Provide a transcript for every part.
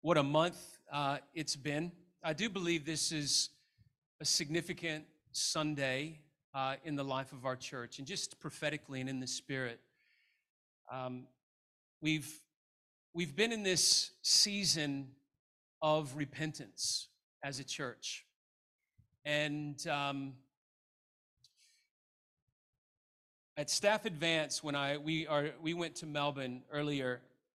What a month it's been. I do believe this is a significant Sunday in the life of our church, and just prophetically and in the spirit. Um, we've been in this season of repentance as a church, and at Staff Advance, when we went to Melbourne earlier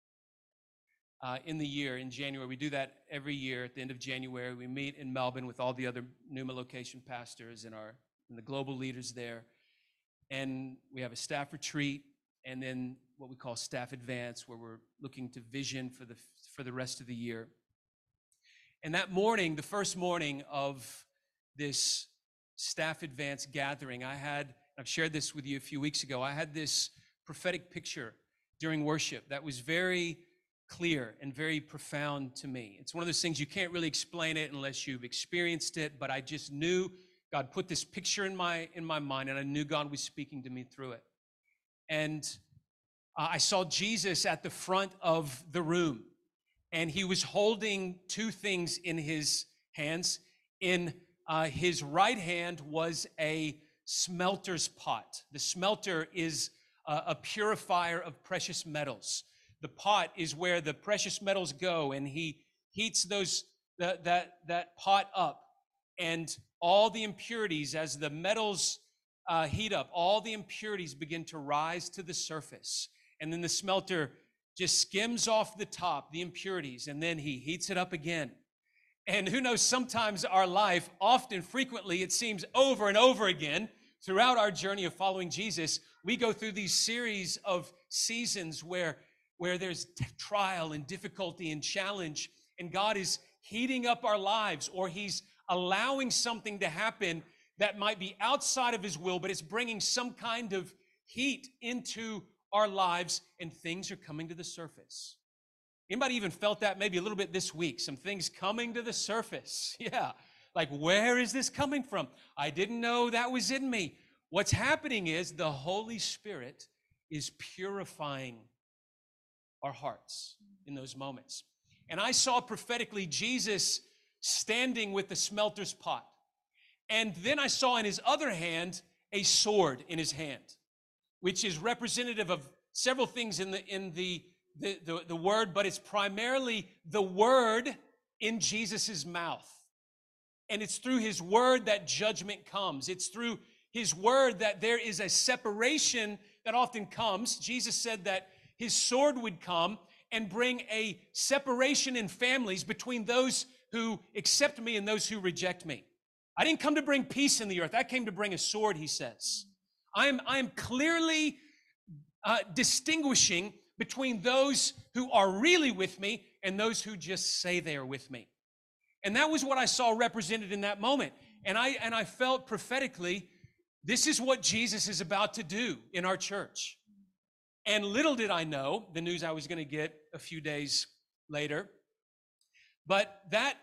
in the year, in January. We do that every year at the end of January. We meet in Melbourne with all the other Numa location pastors and the global leaders there. And we have a staff retreat, and then what we call Staff Advance, where we're looking to vision for the rest of the year. And that morning, the first morning of this Staff Advance gathering, I've shared this with you a few weeks ago, I had this prophetic picture during worship that was very clear and very profound to me. It's one of those things you can't really explain it unless you've experienced it, but I just knew God put this picture in my mind, and I knew God was speaking to me through it. And I saw Jesus at the front of the room, and he was holding two things in his hands. In his right hand was a smelter's pot. The smelter is a purifier of precious metals. The pot is where the precious metals go, and he heats that pot up, and all the impurities, as the metals heat up, all the impurities begin to rise to the surface, and then the smelter just skims off the top, the impurities, and then he heats it up again. And who knows, sometimes our life, often, frequently, it seems over and over again, throughout our journey of following Jesus, we go through these series of seasons where there's trial and difficulty and challenge, and God is heating up our lives, or he's allowing something to happen that might be outside of his will, but it's bringing some kind of heat into our lives, and things are coming to the surface. Anybody even felt that maybe a little bit this week? Some things coming to the surface. Yeah, like, where is this coming from? I didn't know that was in me. What's happening is the Holy Spirit is purifying our hearts in those moments. And I saw prophetically Jesus standing with the smelter's pot. And then I saw in his other hand a sword in his hand, which is representative of several things in the word, but it's primarily the word in Jesus's mouth. And it's through his word that judgment comes. It's through his word that there is a separation that often comes. Jesus said that his sword would come and bring a separation in families between those who accept me and those who reject me. I didn't come to bring peace in the earth. I came to bring a sword, he says. I am clearly distinguishing between those who are really with me and those who just say they are with me. And that was what I saw represented in that moment. And I felt prophetically, this is what Jesus is about to do in our church. And little did I know the news I was going to get a few days later. But that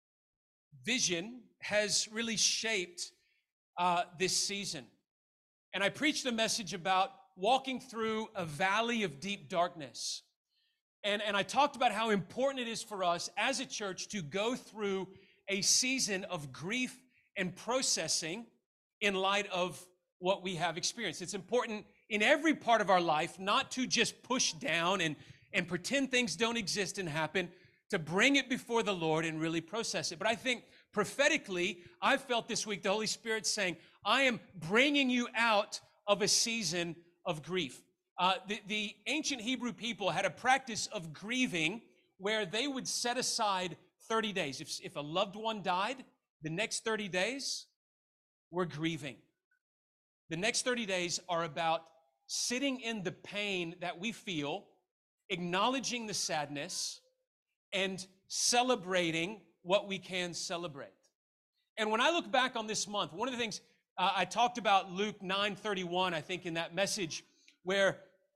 vision has really shaped this season. And I preached a message about walking through a valley of deep darkness. And I talked about how important it is for us as a church to go through a season of grief and processing in light of what we have experienced. It's important in every part of our life not to just push down and pretend things don't exist and happen, to bring it before the Lord and really process it. But I think prophetically, I felt this week the Holy Spirit saying, I am bringing you out of a season of grief. The ancient Hebrew people had a practice of grieving where they would set aside 30 days. If a loved one died, the next 30 days were grieving. The next 30 days are about sitting in the pain that we feel, acknowledging the sadness, and celebrating what we can celebrate. And when I look back on this month, one of the things I talked about Luke 9:31, I think, in that message, where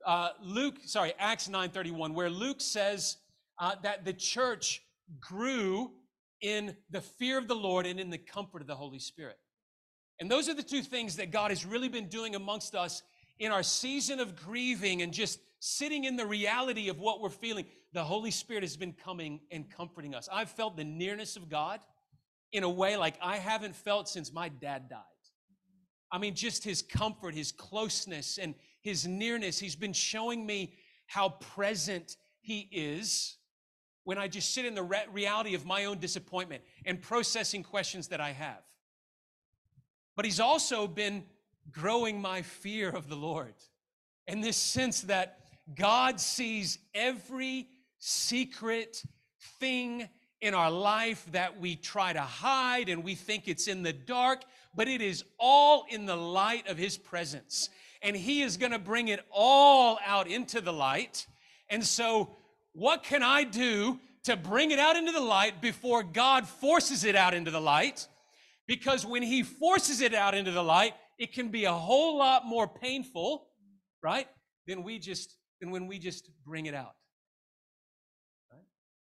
Acts 9:31, where Luke says that the church grew in the fear of the Lord and in the comfort of the Holy Spirit. And those are the two things that God has really been doing amongst us in our season of grieving and just sitting in the reality of what we're feeling. the Holy Spirit has been coming and comforting us. I've felt the nearness of God in a way like I haven't felt since my dad died. I mean, just his comfort, his closeness, and his nearness. He's been showing me how present he is when I just sit in the reality of my own disappointment and processing questions that I have. But he's also been growing my fear of the Lord, in this sense that God sees every secret thing in our life that we try to hide and we think it's in the dark, but it is all in the light of his presence. And he is going to bring it all out into the light. And so what can I do to bring it out into the light before God forces it out into the light? Because when he forces it out into the light, it can be a whole lot more painful, right, than when we just bring it out. Right?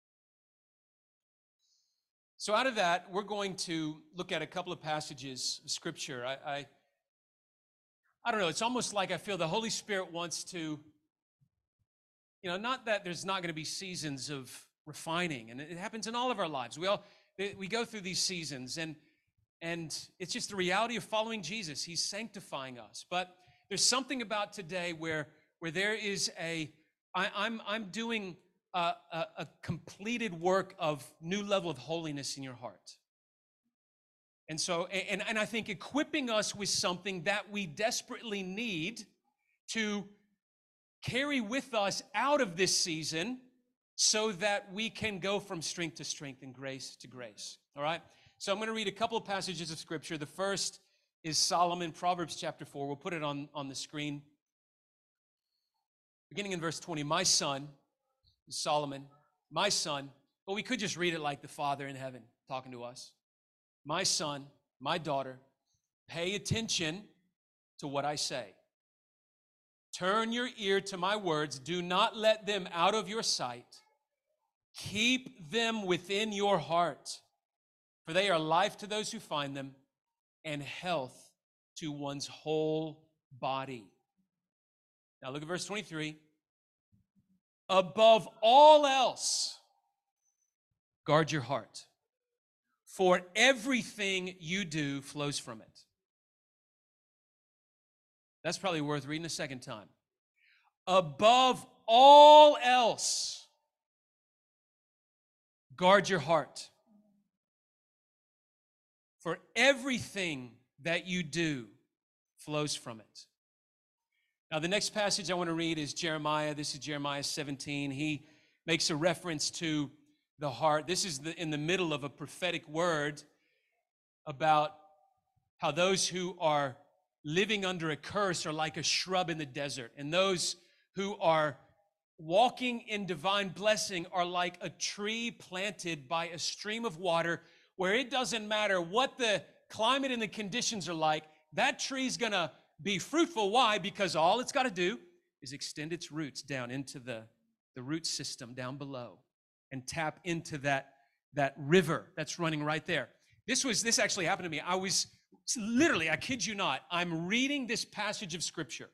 So out of that, we're going to look at a couple of passages of Scripture. I don't know, it's almost like I feel the Holy Spirit wants to, not that there's not going to be seasons of refining, and it happens in all of our lives. We go through these seasons, and it's just the reality of following Jesus. He's sanctifying us. But there's something about today where there is I'm doing a completed work of new level of holiness in your heart. And so, and I think equipping us with something that we desperately need to carry with us out of this season so that we can go from strength to strength and grace to grace. All right? So I'm going to read a couple of passages of Scripture. The first is Solomon, Proverbs chapter 4. We'll put it on the screen. Beginning in verse 20, my son, Solomon, my son, but we could just read it like the Father in heaven talking to us. My son, my daughter, pay attention to what I say. Turn your ear to my words. Do not let them out of your sight. Keep them within your heart, for they are life to those who find them and health to one's whole body. Now look at verse 23. Above all else, guard your heart, for everything you do flows from it. That's probably worth reading a second time. Above all else, guard your heart, for everything that you do flows from it. Now, the next passage I want to read is Jeremiah. This is Jeremiah 17. He makes a reference to the heart. This is in the middle of a prophetic word about how those who are living under a curse are like a shrub in the desert, and those who are walking in divine blessing are like a tree planted by a stream of water, where it doesn't matter what the climate and the conditions are like, that tree's going to be fruitful. Why? Because all it's got to do is extend its roots down into the root system down below and tap into that river that's running right there. This actually happened to me. I was literally, I kid you not, I'm reading this passage of Scripture.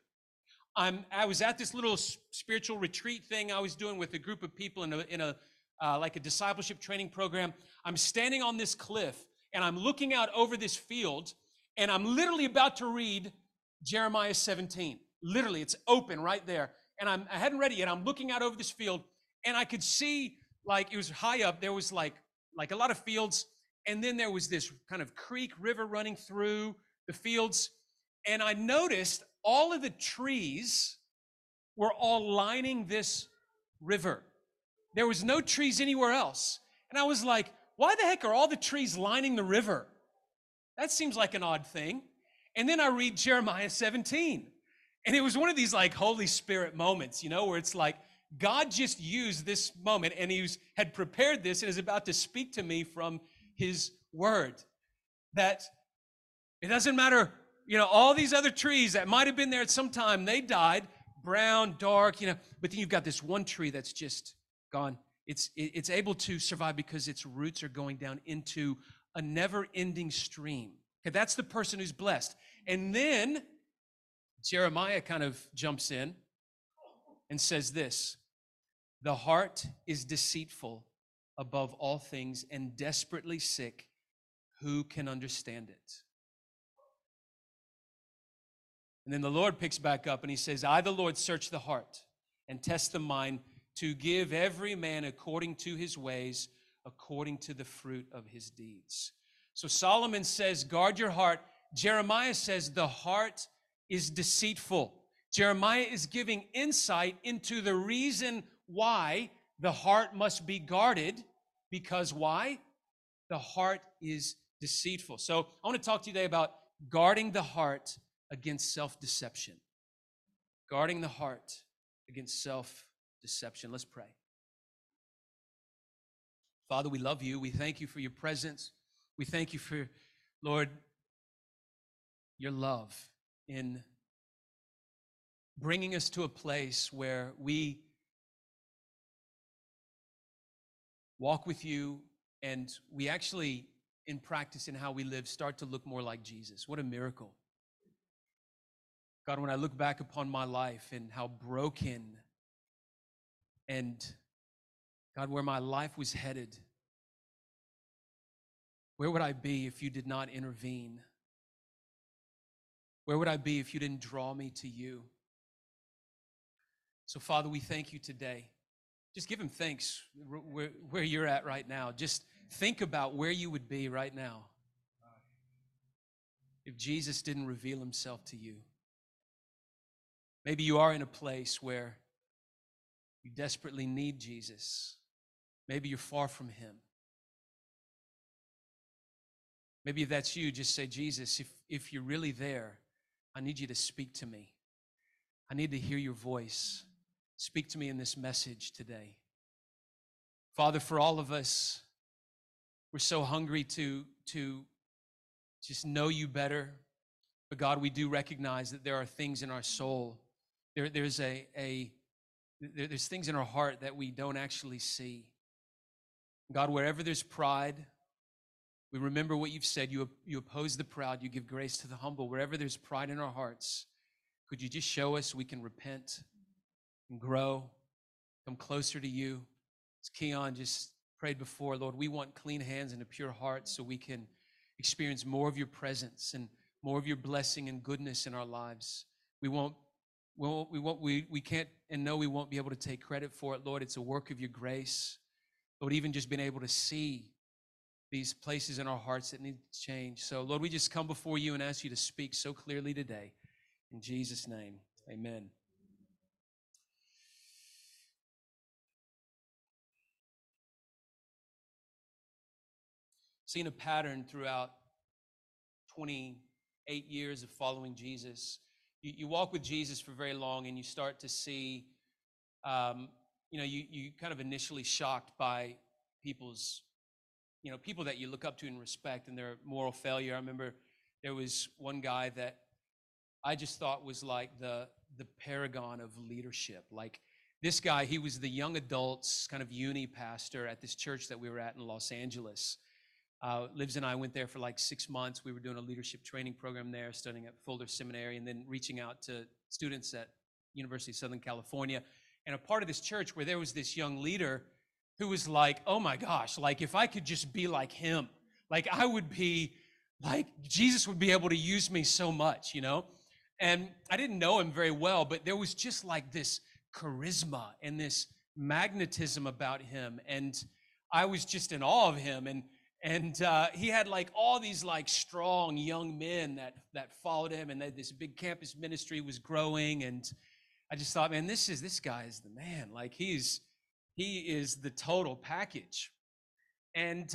I was at this little spiritual retreat thing I was doing with a group of people in a like a discipleship training program. I'm standing on this cliff, and I'm looking out over this field, and I'm literally about to read Jeremiah 17. Literally, it's open right there. And I hadn't read it yet. I'm looking out over this field, and I could see, like, it was high up. There was like a lot of fields, and then there was this kind of creek river running through the fields. And I noticed all of the trees were all lining this river. There was no trees anywhere else. And I was like, why the heck are all the trees lining the river? That seems like an odd thing. And then I read Jeremiah 17. And it was one of these like Holy Spirit moments, where it's like God just used this moment, and he had prepared this and is about to speak to me from his word. That it doesn't matter, all these other trees that might have been there at some time, they died, brown, dark, but then you've got this one tree that's just gone. It's able to survive because its roots are going down into a never-ending stream. Okay, that's the person who's blessed. And then Jeremiah kind of jumps in and says this: The heart is deceitful above all things and desperately sick. Who can understand it? And then the Lord picks back up and he says, I, the Lord, search the heart and test the mind to give every man according to his ways, according to the fruit of his deeds. So Solomon says, guard your heart. Jeremiah says the heart is deceitful. Jeremiah is giving insight into the reason why the heart must be guarded, because why? The heart is deceitful. So I want to talk to you today about guarding the heart against self-deception. Guarding the heart against self-deception. Let's pray. Father, we love you. We thank you for your presence. We thank you for, Lord, your love in bringing us to a place where we walk with you and we actually, in practice in how we live, start to look more like Jesus. What a miracle. God, when I look back upon my life and how broken and, God, where my life was headed, where would I be if you did not intervene? Where would I be if you didn't draw me to you? So, Father, we thank you today. Just give him thanks where you're at right now. Just think about where you would be right now if Jesus didn't reveal himself to you. Maybe you are in a place where you desperately need Jesus. Maybe you're far from him. Maybe if that's you, just say, Jesus, if you're really there, I need you to speak to me. I need to hear your voice. Speak to me in this message today. Father, for all of us, we're so hungry to just know you better. But God, we do recognize that there are things in our soul. There's things in our heart that we don't actually see. God, wherever there's pride, we remember what you've said. You oppose the proud. You give grace to the humble. Wherever there's pride in our hearts, could you just show us we can repent and grow, come closer to you? As Keon just prayed before, Lord, we want clean hands and a pure heart so we can experience more of your presence and more of your blessing and goodness in our lives. We can't and know we won't be able to take credit for it, Lord. It's a work of your grace. Lord, even just being able to see these places in our hearts that need to change. So, Lord, we just come before you and ask you to speak so clearly today. In Jesus' name, amen. Seen a pattern throughout 28 years of following Jesus. You walk with Jesus for very long and you start to see, you kind of initially shocked by people's, people that you look up to and respect and their moral failure. I remember there was one guy that I just thought was like the paragon of leadership. Like this guy, he was the young adults kind of uni pastor at this church that we were at in Los Angeles. Livs and I went there for like 6 months. We were doing a leadership training program there, studying at Fuller Seminary, and then reaching out to students at University of Southern California. And a part of this church where there was this young leader who was like, oh my gosh, like if I could just be like him, like I would be, like Jesus would be able to use me so much, And I didn't know him very well, but there was just like this charisma and this magnetism about him. And I was just in awe of him. And he had like all these like strong young men that followed him, and this big campus ministry was growing. And I just thought, man, this guy is the man. Like he is the total package. And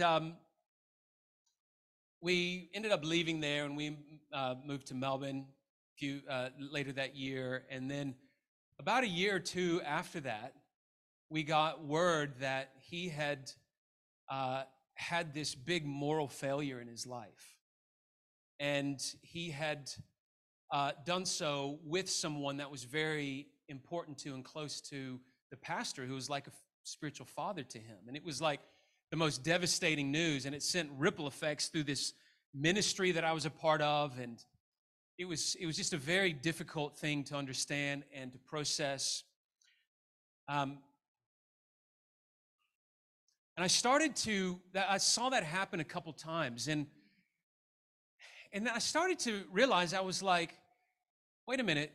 we ended up leaving there, and we moved to Melbourne later that year. And then about a year or two after that, we got word that he had had this big moral failure in his life. And he had done so with someone that was very important to and close to the pastor, who was like a spiritual father to him. And it was like the most devastating news, and it sent ripple effects through this ministry that I was a part of. And it was just a very difficult thing to understand and to process. And I saw that happen a couple times. And then I started to realize, I was like, wait a minute,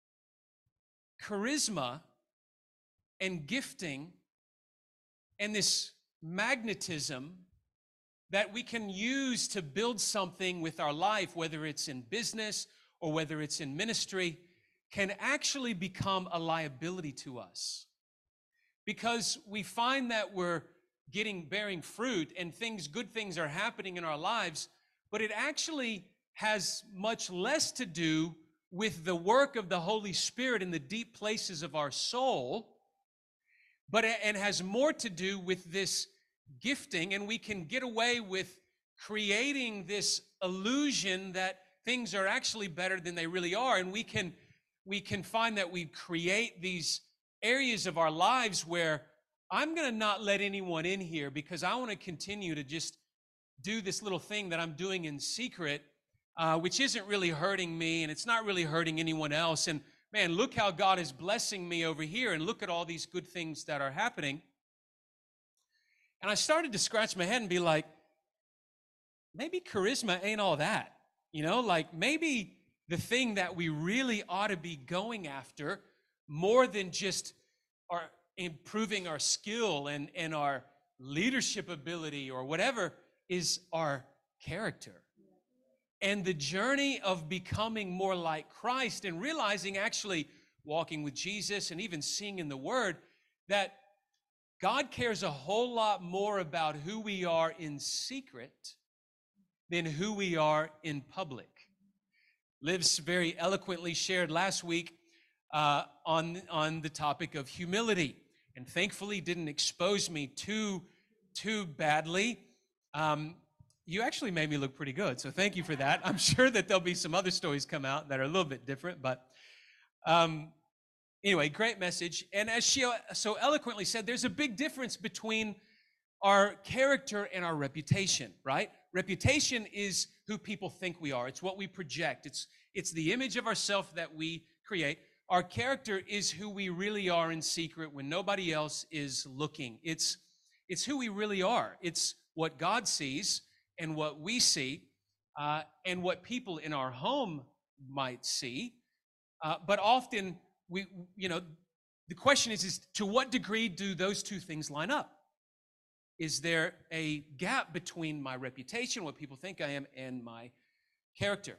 charisma and gifting and this magnetism that we can use to build something with our life, whether it's in business or whether it's in ministry, can actually become a liability to us. Because we find that we're bearing fruit and good things are happening in our lives, but it actually has much less to do with the work of the Holy Spirit in the deep places of our soul, and has more to do with this gifting, and we can get away with creating this illusion that things are actually better than they really are, and we can find that we create these areas of our lives where I'm going to not let anyone in here because I want to continue to just do this little thing that I'm doing in secret, which isn't really hurting me, and it's not really hurting anyone else. And man, look how God is blessing me over here, and look at all these good things that are happening. And I started to scratch my head and be like, maybe charisma ain't all that. Like maybe the thing that we really ought to be going after, more than just improving our skill and our leadership ability or whatever, is our character. And the journey of becoming more like Christ and realizing, actually walking with Jesus and even seeing in the Word, that God cares a whole lot more about who we are in secret than who we are in public. Liv's very eloquently shared last week on the topic of humility, and thankfully didn't expose me too badly. You actually made me look pretty good, so thank you for that. I'm sure that there'll be some other stories come out that are a little bit different, but anyway, great message. And as she so eloquently said, there's a big difference between our character and our reputation, right? Reputation is who people think we are. It's what we project. It's the image of ourselves that we create. Our character is who we really are in secret when nobody else is looking. It's who we really are. It's what God sees and what we see, and what people in our home might see. But often the question is to what degree do those two things line up? Is there a gap between my reputation, what people think I am, and my character?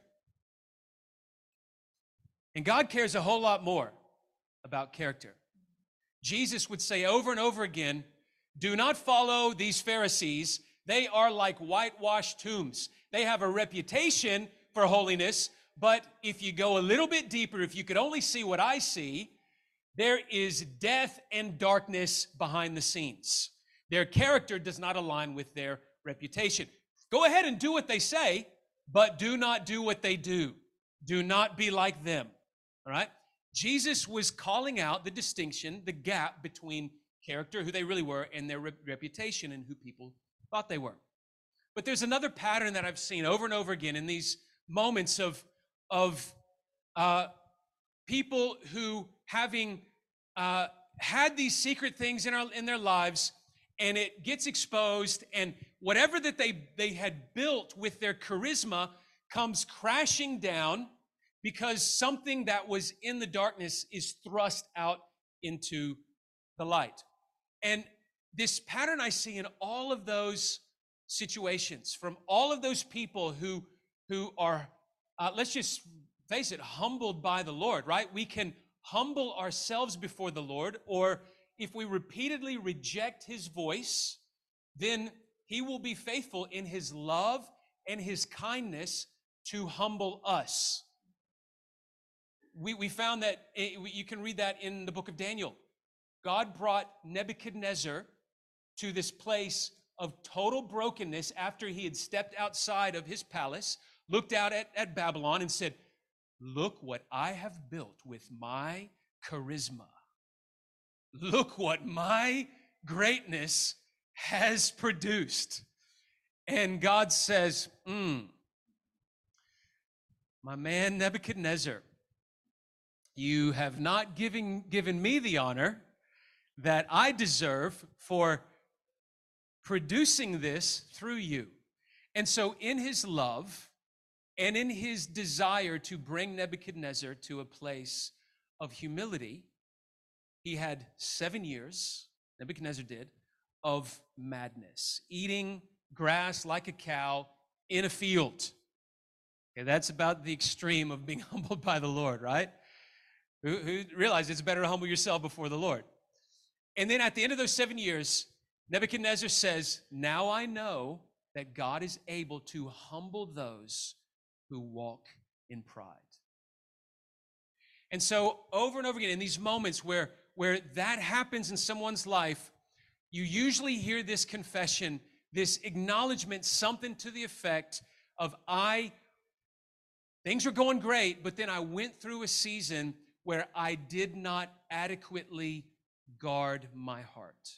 And God cares a whole lot more about character. Jesus would say over and over again, do not follow these Pharisees. They are like whitewashed tombs. They have a reputation for holiness, but if you go a little bit deeper, if you could only see what I see, there is death and darkness behind the scenes. Their character does not align with their reputation. Go ahead and do what they say, but do not do what they do. Do not be like them. All right? Jesus was calling out the distinction, the gap between character, who they really were, and their reputation and who people thought they were. But there's another pattern that I've seen over and over again in these moments of people who, having had these secret things in their lives, and it gets exposed, and whatever that they had built with their charisma comes crashing down because something that was in the darkness is thrust out into the light. And this pattern I see in all of those situations, from all of those people who are, let's just face it, humbled by the Lord, right? We can humble ourselves before the Lord, or if we repeatedly reject his voice, then he will be faithful in his love and his kindness to humble us. We found that, you can read that in the book of Daniel. God brought Nebuchadnezzar to this place of total brokenness after he had stepped outside of his palace, looked out at Babylon and said, look what I have built with my charisma. Look what my greatness has produced. And God says, my man Nebuchadnezzar, you have not given me the honor that I deserve for producing this through you. And so in his love and in his desire to bring Nebuchadnezzar to a place of humility, he had 7 years, Nebuchadnezzar did, of madness, eating grass like a cow in a field. Okay, that's about the extreme of being humbled by the Lord, right? Who realized it's better to humble yourself before the Lord. And then at the end of those 7 years, Nebuchadnezzar says, now I know that God is able to humble those who walk in pride. And so over and over again, in these moments where that happens in someone's life, you usually hear this confession, this acknowledgement, something to the effect of, things were going great, but then I went through a season where I did not adequately guard my heart.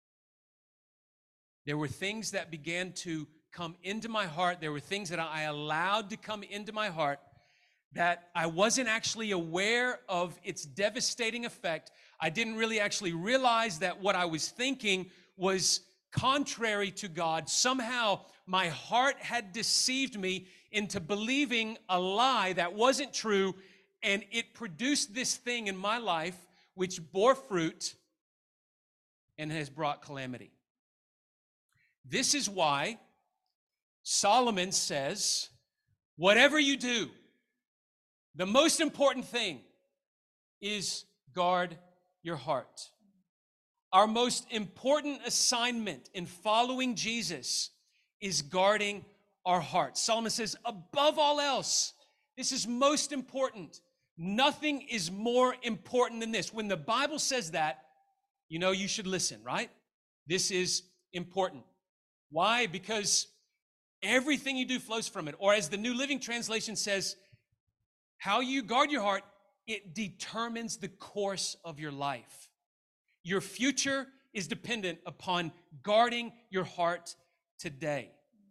There were things that began to come into my heart. There were things that I allowed to come into my heart that I wasn't actually aware of its devastating effect. I didn't really actually realize that what I was thinking was contrary to God. Somehow my heart had deceived me into believing a lie that wasn't true, and it produced this thing in my life which bore fruit and has brought calamity. This is why Solomon says, whatever you do, the most important thing is guard your heart. Our most important assignment in following Jesus is guarding our heart. Solomon says, above all else, this is most important. Nothing is more important than this. When the Bible says that, you know you should listen, right? This is important. Why? Because everything you do flows from it. Or as the New Living Translation says, how you guard your heart, it determines the course of your life. Your future is dependent upon guarding your heart today.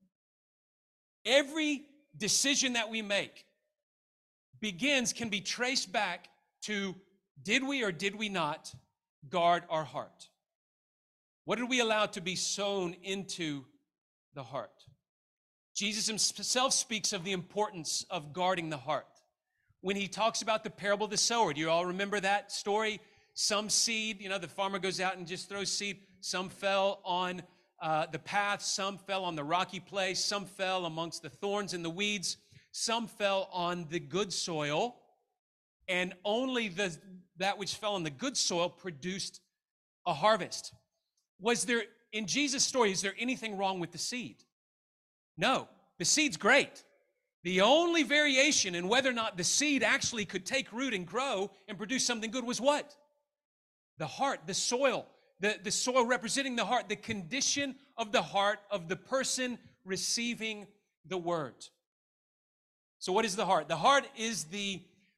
Every decision that we make can be traced back to, did we or did we not guard our heart? What did we allow to be sown into the heart? Jesus himself speaks of the importance of guarding the heart. When he talks about the parable of the sower, do you all remember that story? Some seed, the farmer goes out and just throws seed. Some fell on the path, some fell on the rocky place, some fell amongst the thorns and the weeds, some fell on the good soil, and only that which fell on the good soil produced a harvest. In Jesus' story, is there anything wrong with the seed? No, the seed's great. The only variation in whether or not the seed actually could take root and grow and produce something good was what? The heart, the soil. The soil representing the heart, the condition of the heart of the person receiving the word. So what is the heart? The heart is the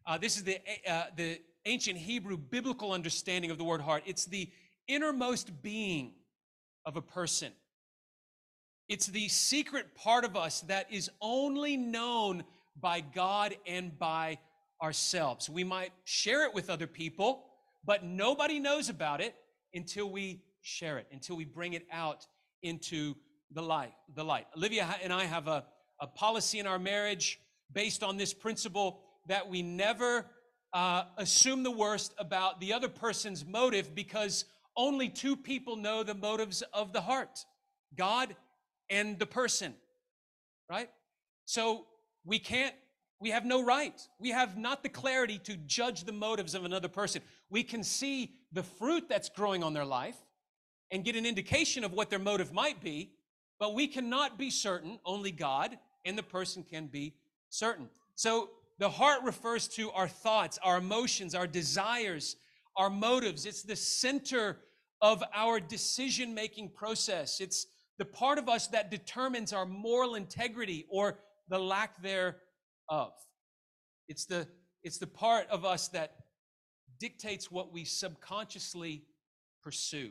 ancient Hebrew biblical understanding of the word heart. It's the innermost being of a person. It's the secret part of us that is only known by God and by ourselves. We might share it with other people, but nobody knows about it until we share it, until we bring it out into the light. Olivia and I have a policy in our marriage based on this principle that we never assume the worst about the other person's motive, because only two people know the motives of the heart, God and the person, right? So we have no right. We have not the clarity to judge the motives of another person. We can see the fruit that's growing on their life and get an indication of what their motive might be, but we cannot be certain. Only God and the person can be certain. So the heart refers to our thoughts, our emotions, our desires, our motives. It's the center of our decision-making process. It's the part of us that determines our moral integrity or the lack thereof. It's the part of us that dictates what we subconsciously pursue.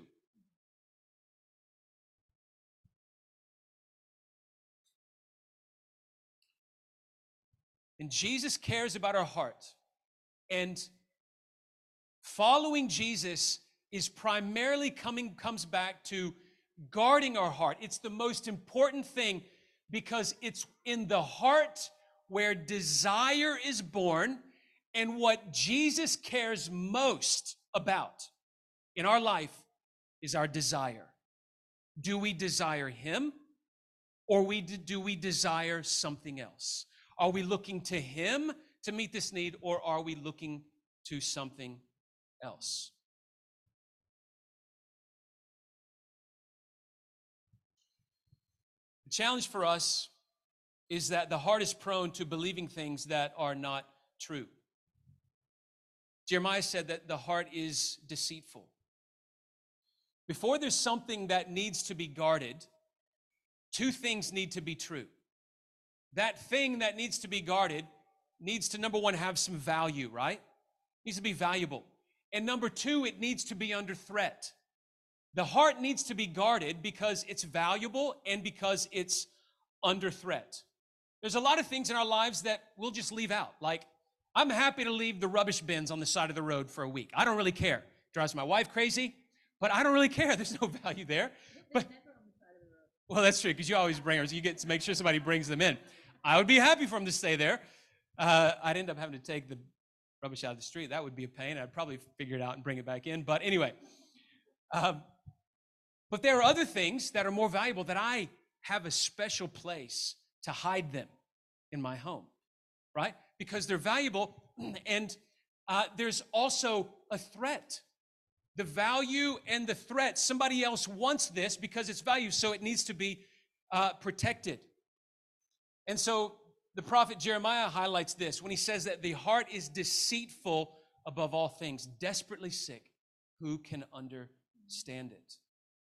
And Jesus cares about our heart. And following Jesus is primarily comes back to guarding our heart. It's the most important thing because it's in the heart where desire is born, and what Jesus cares most about in our life is our desire. Do we desire him, or do we desire something else? Are we looking to him to meet this need, or are we looking to something else? The challenge for us is that the heart is prone to believing things that are not true. Jeremiah said that the heart is deceitful. Before there's something that needs to be guarded, two things need to be true. That thing that needs to be guarded needs to, number one, have some value, right? It needs to be valuable. And number two, it needs to be under threat. The heart needs to be guarded because it's valuable and because it's under threat. There's a lot of things in our lives that we'll just leave out. Like, I'm happy to leave the rubbish bins on the side of the road for a week. I don't really care. It drives my wife crazy, but I don't really care. There's no value there. But well, that's true, because you always bring them. So you get to make sure somebody brings them in. I would be happy for them to stay there. I'd end up having to take the rubbish out of the street. That would be a pain. I'd probably figure it out and bring it back in. But anyway, but there are other things that are more valuable that I have a special place to hide them in my home, right? Because they're valuable, and there's also a threat. The value and the threat, somebody else wants this because it's value, so it needs to be protected. And so the prophet Jeremiah highlights this when he says that the heart is deceitful above all things, desperately sick. Who can understand it?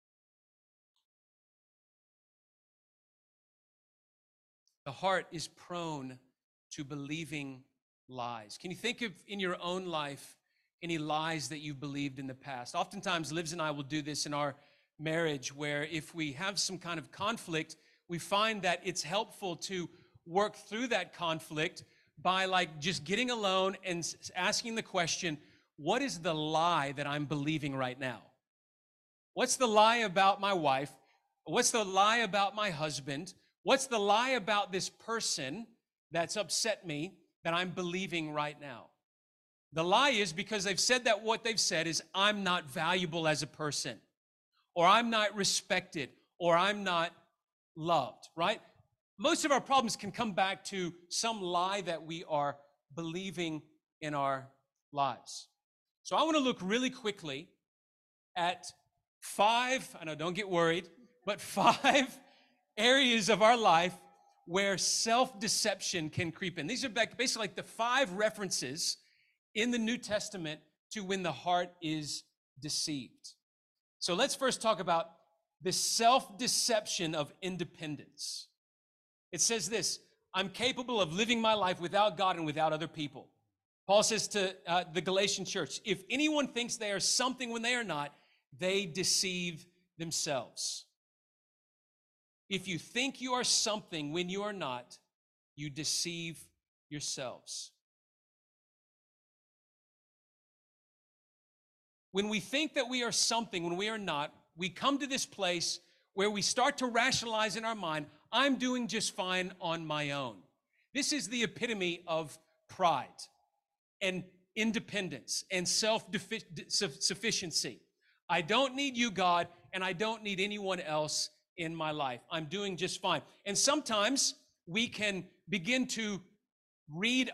The heart is prone to believing lies. Can you think of in your own life any lies that you've believed in the past? Oftentimes, Livs and I will do this in our marriage, where if we have some kind of conflict, we find that it's helpful to work through that conflict by just getting alone and asking the question, what is the lie that I'm believing right now? What's the lie about my wife? What's the lie about my husband? What's the lie about this person that's upset me that I'm believing right now? The lie is because they've said that what they've said is I'm not valuable as a person, or I'm not respected, or I'm not loved, right? Most of our problems can come back to some lie that we are believing in our lives. So I want to look really quickly at 5, I know, don't get worried, but 5 areas of our life where self-deception can creep in. These are basically like the 5 references in the New Testament to when the heart is deceived. So let's first talk about the self-deception of independence. It says this: I'm capable of living my life without God and without other people. Paul says to the Galatian church, if anyone thinks they are something when they are not, they deceive themselves. If you think you are something when you are not, you deceive yourselves. When we think that we are something when we are not, we come to this place where we start to rationalize in our mind, I'm doing just fine on my own. This is the epitome of pride and independence and self-sufficiency. I don't need you, God, and I don't need anyone else in my life. I'm doing just fine. And sometimes we can begin to read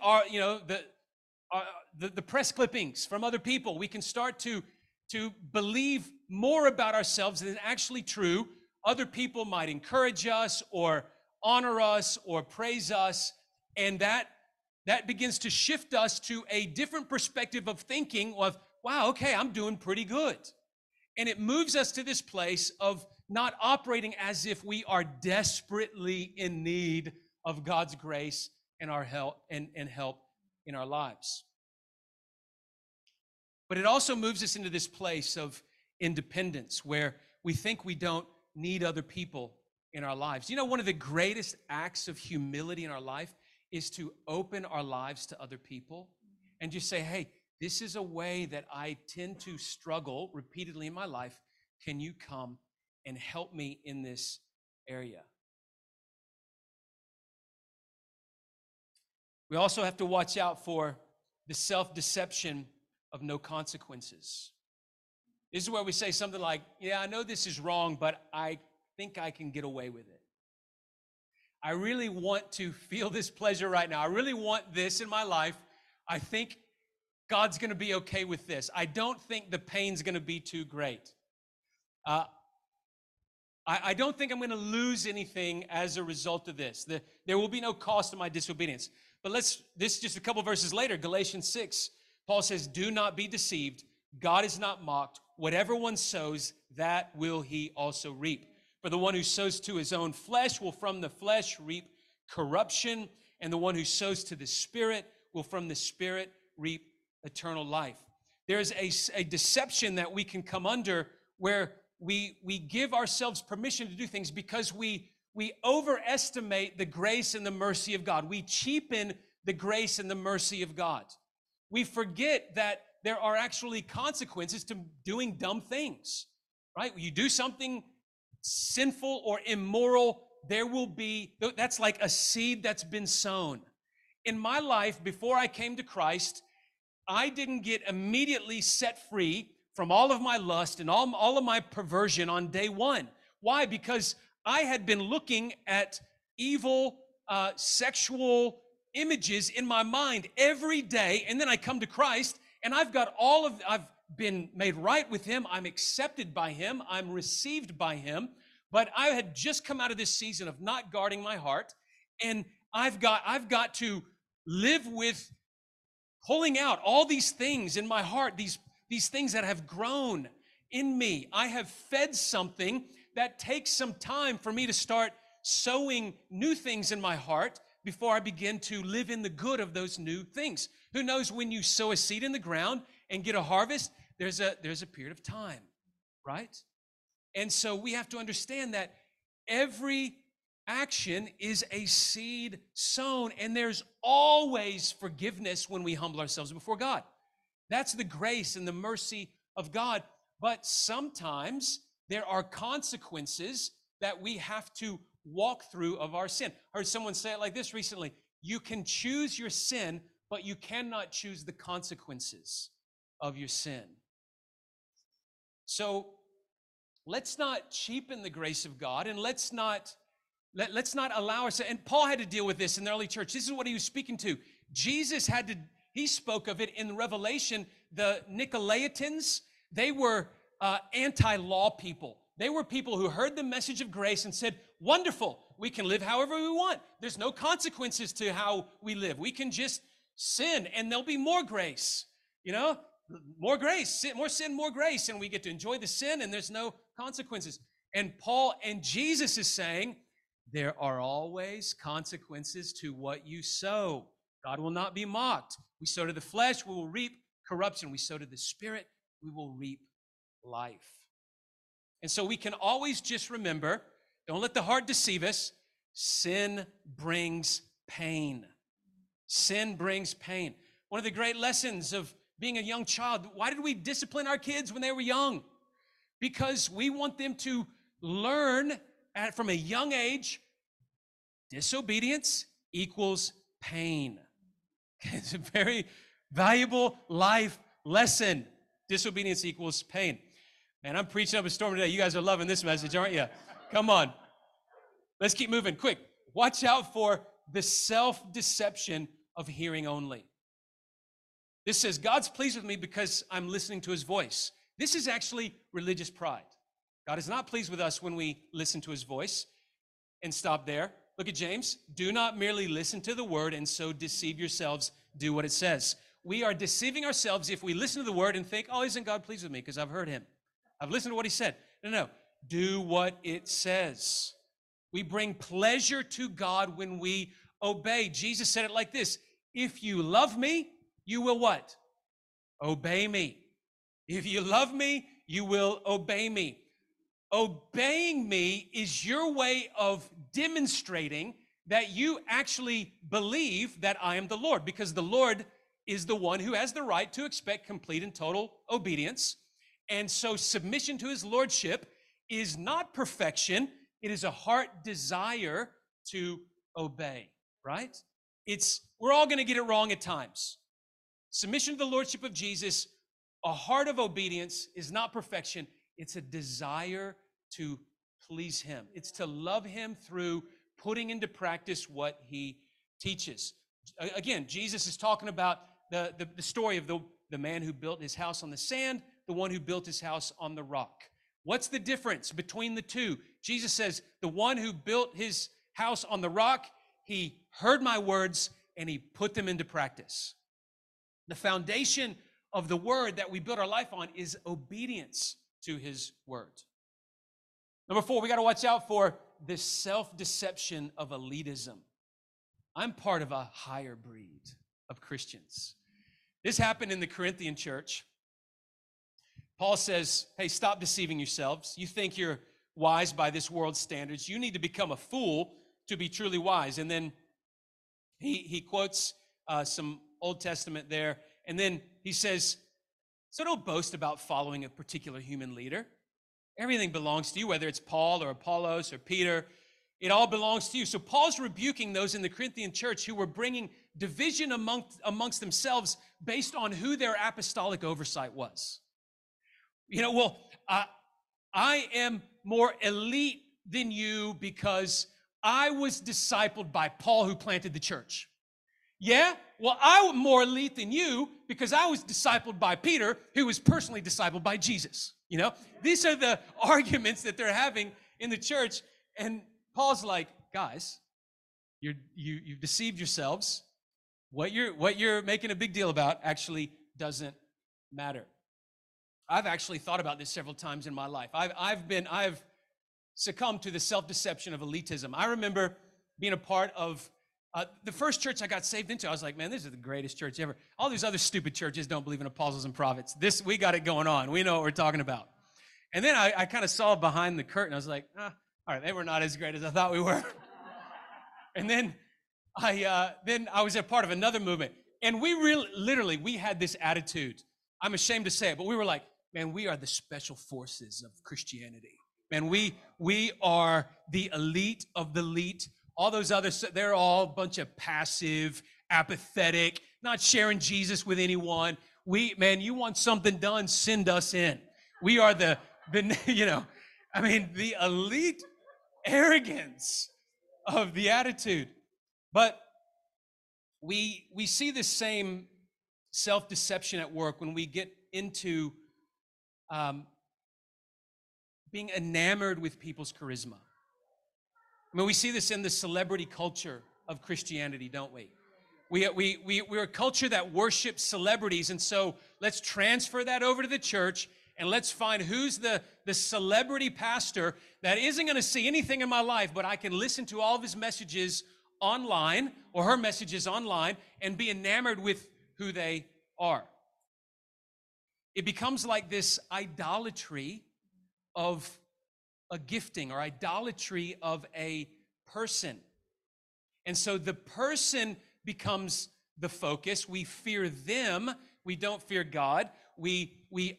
the press clippings from other people. We can start to believe more about ourselves than is actually true. Other people might encourage us or honor us or praise us, and that begins to shift us to a different perspective of thinking of, wow, okay, I'm doing pretty good. And it moves us to this place of not operating as if we are desperately in need of God's grace and our help and help in our lives. But it also moves us into this place of independence where we think we don't need other people in our lives. You know, one of the greatest acts of humility in our life is to open our lives to other people and just say, hey, this is a way that I tend to struggle repeatedly in my life. Can you come and help me in this area. We also have to watch out for the self-deception of no consequences. This is where we say something like, yeah, I know this is wrong, but I think I can get away with it. I really want to feel this pleasure right now. I really want this in my life. I think God's going to be okay with this. I don't think the pain's going to be too great. I don't think I'm going to lose anything as a result of this. There will be no cost to my disobedience. But this is just a couple verses later, Galatians 6, Paul says, do not be deceived. God is not mocked. Whatever one sows, that will he also reap. For the one who sows to his own flesh will from the flesh reap corruption, and the one who sows to the Spirit will from the Spirit reap eternal life. There's a deception that we can come under where we give ourselves permission to do things because we overestimate the grace and the mercy of God. We cheapen the grace and the mercy of God. We forget that there are actually consequences to doing dumb things, right? You do something sinful or immoral, that's like a seed that's been sown. In my life, before I came to Christ, I didn't get immediately set free from all of my lust and all of my perversion on day one. Why? Because I had been looking at evil sexual images in my mind every day, and then I come to Christ, and I've been made right with him. I'm accepted by him. I'm received by him. But I had just come out of this season of not guarding my heart, and I've got to live with pulling out all these things in my heart, these things that have grown in me. I have fed something that takes some time for me to start sowing new things in my heart before I begin to live in the good of those new things. Who knows, when you sow a seed in the ground and get a harvest, there's a period of time, right? And so we have to understand that every action is a seed sown, and there's always forgiveness when we humble ourselves before God. That's the grace and the mercy of God. But sometimes there are consequences that we have to walk through of our sin. I heard someone say it like this recently: you can choose your sin, but you cannot choose the consequences of your sin. So let's not cheapen the grace of God, and let's not allow ourselves. And Paul had to deal with this in the early church. This is what he was speaking to. Jesus he spoke of it in Revelation. The Nicolaitans, they were anti-law people. They were people who heard the message of grace and said, wonderful, we can live however we want. There's no consequences to how we live. We can just sin and there'll be more grace. You know, more grace, more sin, more grace. And we get to enjoy the sin and there's no consequences. And Paul and Jesus is saying, there are always consequences to what you sow. God will not be mocked. We sow to the flesh, we will reap corruption. We sow to the Spirit, we will reap life. And so we can always just remember, don't let the heart deceive us, sin brings pain. Sin brings pain. One of the great lessons of being a young child, why did we discipline our kids when they were young? Because we want them to learn from a young age, disobedience equals pain. It's a very valuable life lesson. Disobedience equals pain. Man, I'm preaching up a storm today. You guys are loving this message, aren't you? Come on. Let's keep moving. Quick. Watch out for the self-deception of hearing only. This says, God's pleased with me because I'm listening to his voice. This is actually religious pride. God is not pleased with us when we listen to his voice. And stop there. Look at James. Do not merely listen to the word and so deceive yourselves. Do what it says. We are deceiving ourselves if we listen to the word and think, oh, isn't God pleased with me because I've heard him. I've listened to what he said. No. Do what it says. We bring pleasure to God when we obey. Jesus said it like this: if you love me, you will what? Obey me. If you love me, you will obey me. Obeying me is your way of demonstrating that you actually believe that I am the Lord, because the Lord is the one who has the right to expect complete and total obedience. And so submission to his lordship is not perfection. It is a heart desire to obey, right? We're all going to get it wrong at times. Submission to the lordship of Jesus, a heart of obedience is not perfection. It's a desire to please him. It's to love him through putting into practice what he teaches. Again, Jesus is talking about the story of the man who built his house on the sand, the one who built his house on the rock. What's the difference between the two? Jesus says, the one who built his house on the rock, he heard my words and he put them into practice. The foundation of the word that we build our life on is obedience to his word. Number 4, we got to watch out for this self-deception of elitism. I'm part of a higher breed of Christians. This happened in the Corinthian church. Paul says, hey, stop deceiving yourselves. You think you're wise by this world's standards. You need to become a fool to be truly wise. And then he quotes some Old Testament there. And then he says, so don't boast about following a particular human leader. Everything belongs to you, whether it's Paul or Apollos or Peter. It all belongs to you. So Paul's rebuking those in the Corinthian church who were bringing division amongst themselves based on who their apostolic oversight was. I am more elite than you because I was discipled by Paul who planted the church. Yeah, well, I'm more elite than you because I was discipled by Peter who was personally discipled by Jesus. These are the arguments that they're having in the church. And Paul's like, guys, you've deceived yourselves. What you're making a big deal about actually doesn't matter. I've actually thought about this several times in my life. I've succumbed to the self-deception of elitism. I remember being a part of the first church I got saved into. I was like, man, this is the greatest church ever. All these other stupid churches don't believe in apostles and prophets. We got it going on. We know what we're talking about. And then I kind of saw behind the curtain. I was like, all right, they were not as great as I thought we were. And then I was a part of another movement. And we we had this attitude. I'm ashamed to say it, but we were like, man, we are the special forces of Christianity. Man, we are the elite of the elite. All those others, they're all a bunch of passive, apathetic, not sharing Jesus with anyone. You want something done, send us in. We are the elite arrogance of the attitude. But we see the same self-deception at work when we get into being enamored with people's charisma. We see this in the celebrity culture of Christianity, don't we? We're a culture that worships celebrities, and so let's transfer that over to the church, and let's find who's the celebrity pastor that isn't going to see anything in my life, but I can listen to all of his messages online, or her messages online, and be enamored with who they are. It becomes like this idolatry of a gifting or idolatry of a person. And so the person becomes the focus. We fear them. We don't fear God. We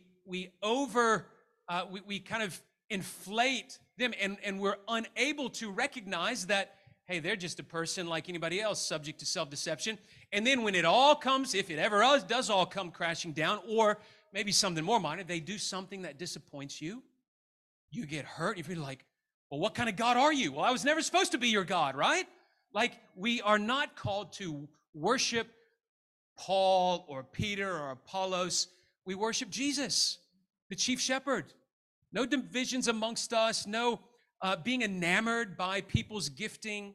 kind of inflate them, and we're unable to recognize that, hey, they're just a person like anybody else, subject to self-deception. And then when it all comes, if it ever does all come crashing down, or maybe something more minor, they do something that disappoints you, you get hurt. You feel like, well, what kind of God are you? Well, I was never supposed to be your God, right? Like, we are not called to worship Paul or Peter or Apollos. We worship Jesus, the chief shepherd. No divisions amongst us, no being enamored by people's gifting.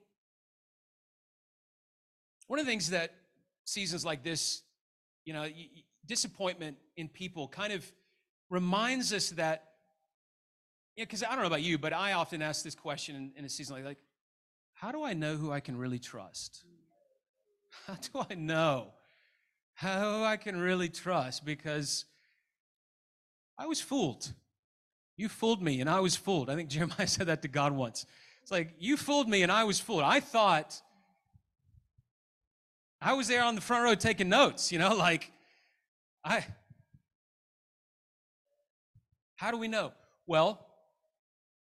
One of the things that seasons like this, disappointment in people kind of reminds us that, because I don't know about you, but I often ask this question in a season like, how do I know who I can really trust? How do I know how I can really trust? Because I was fooled. You fooled me and I was fooled. I think Jeremiah said that to God once. It's like, you fooled me and I was fooled. I thought I was there on the front row taking notes, how do we know? Well,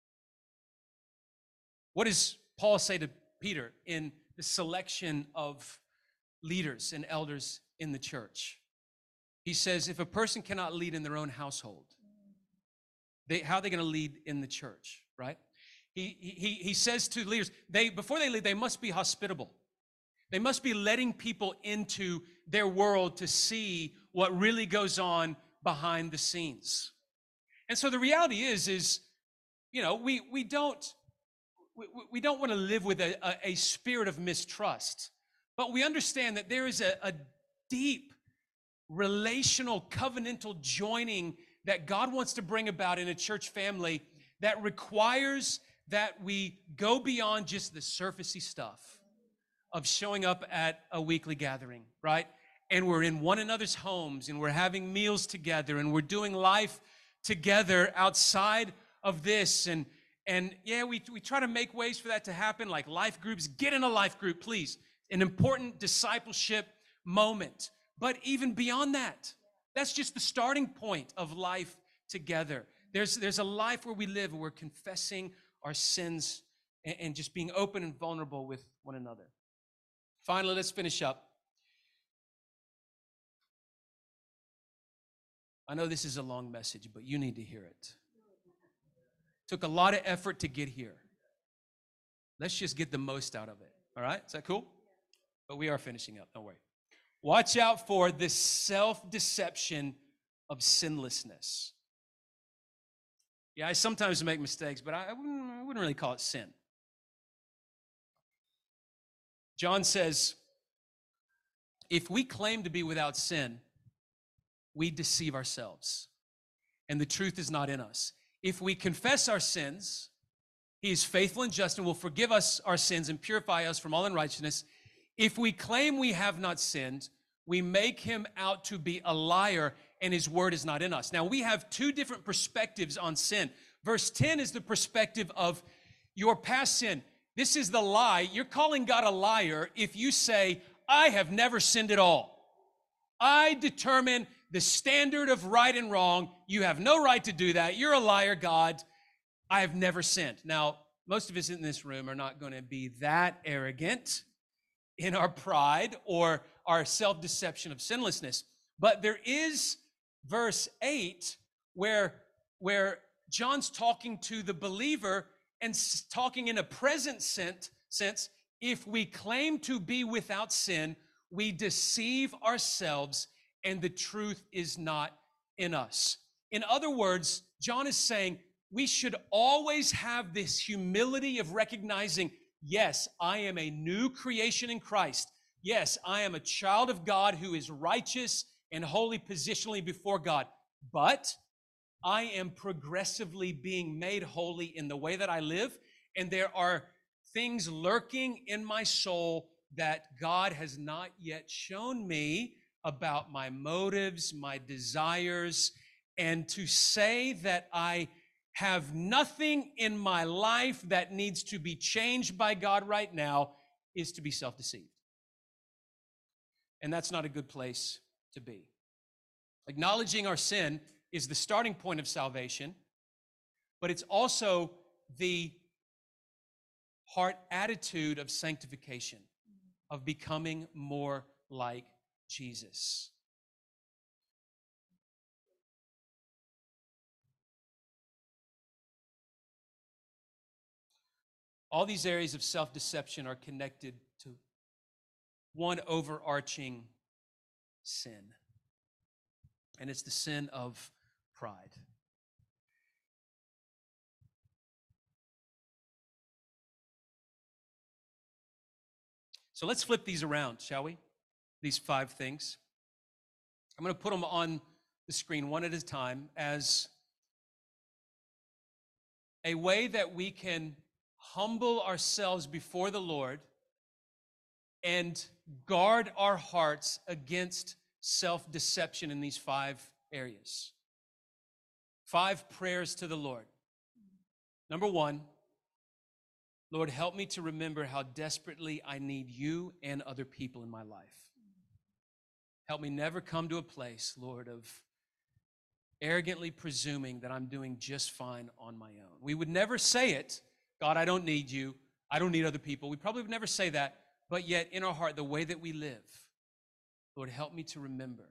What does Paul say to Peter in the selection of leaders and elders in the church? He says, if a person cannot lead in their own household, how are they going to lead in the church, right? He says to leaders, before they lead, they must be hospitable. They must be letting people into their world to see what really goes on behind the scenes. And so the reality is, you know, we don't want to live with a spirit of mistrust, but we understand that there is a deep relational covenantal joining that God wants to bring about in a church family that requires that we go beyond just the surfacey stuff of showing up at a weekly gathering, right? And we're in one another's homes and we're having meals together and we're doing life together outside of this. And yeah, we try to make ways for that to happen, like life groups. Get in a life group, please. An important discipleship moment. But even beyond that, that's just the starting point of life together. There's a life where we live, where we're confessing our sins and just being open and vulnerable with one another. Finally, let's finish up. I know this is a long message, but you need to hear it. Took a lot of effort to get here. Let's just get the most out of it. All right? Is that cool? But we are finishing up. Don't worry. Watch out for the self-deception of sinlessness. Yeah, I sometimes make mistakes, but I wouldn't really call it sin. John says, if we claim to be without sin, we deceive ourselves, and the truth is not in us. If we confess our sins, he is faithful and just and will forgive us our sins and purify us from all unrighteousness. If we claim we have not sinned, we make him out to be a liar, and his word is not in us. Now, we have two different perspectives on sin. Verse 10 is the perspective of your past sin. This is the lie. You're calling God a liar if you say, I have never sinned at all. I determine the standard of right and wrong. You have no right to do that. You're a liar, God. I have never sinned. Now, most of us in this room are not going to be that arrogant in our pride or our self-deception of sinlessness. But there is verse 8 where John's talking to the believer and talking in a present sense. If we claim to be without sin, we deceive ourselves and the truth is not in us. In other words, John is saying we should always have this humility of recognizing, yes, I am a new creation in Christ. Yes, I am a child of God who is righteous and holy positionally before God. But I am progressively being made holy in the way that I live. And there are things lurking in my soul that God has not yet shown me about my motives, my desires. And to say that I have nothing in my life that needs to be changed by God right now is to be self-deceived. And that's not a good place to be. Acknowledging our sin is the starting point of salvation, but it's also the heart attitude of sanctification, of becoming more like Jesus. All these areas of self-deception are connected to one overarching sin, and it's the sin of pride. So let's flip these around, shall we? These 5 things. I'm going to put them on the screen one at a time as a way that we can humble ourselves before the Lord and guard our hearts against self-deception in these 5 areas. 5 prayers to the Lord. Number 1, Lord, help me to remember how desperately I need you and other people in my life. Help me never come to a place, Lord, of arrogantly presuming that I'm doing just fine on my own. We would never say it, God, I don't need you. I don't need other people. We probably would never say that, but yet in our heart, the way that we live, Lord, help me to remember.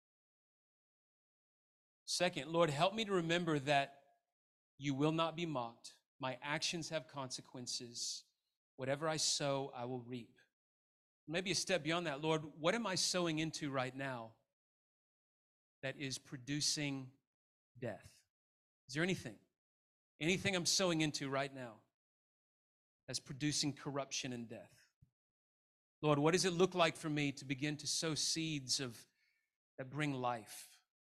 Second, Lord, help me to remember that you will not be mocked. My actions have consequences. Whatever I sow, I will reap. Maybe a step beyond that, Lord, what am I sowing into right now that is producing death? Is there anything I'm sowing into right now that's producing corruption and death? Lord, what does it look like for me to begin to sow seeds that bring life?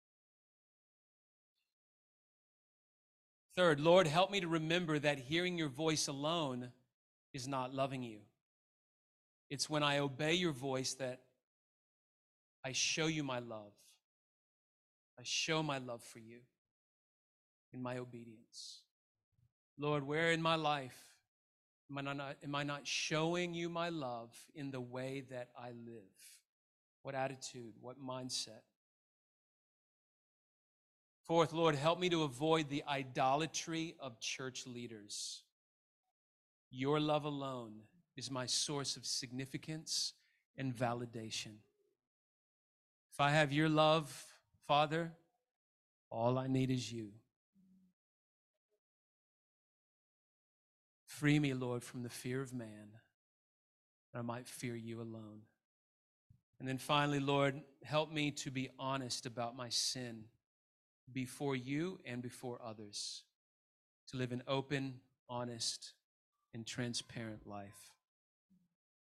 Third, Lord, help me to remember that hearing your voice alone is not loving you. It's when I obey your voice that I show you my love. I show my love for you in my obedience. Lord, where in my life am I not showing you my love in the way that I live? What attitude, what mindset? Fourth, Lord, help me to avoid the idolatry of church leaders. Your love alone is my source of significance and validation. If I have your love, Father, all I need is you. Free me, Lord, from the fear of man, that I might fear you alone. And then finally, Lord, help me to be honest about my sin before you and before others, to live an open, honest, and transparent life.